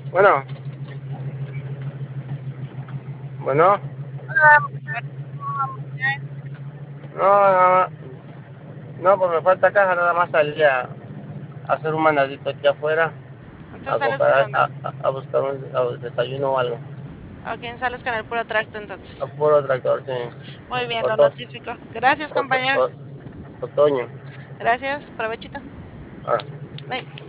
Bueno, bueno, Hola, mujer, ¿cómo vamos? no, no, pues me falta caja, nada más salí a hacer un mandadito aquí afuera, a Entonces sales con comprar, dónde? a buscar un desayuno o algo. ¿A quién sales con el puro tracto A entonces? puro tractor, sí. Muy bien, lo Oto- notifico. Gracias, oto- compañero. o- otoño. Gracias, provechito. Ah. Bye.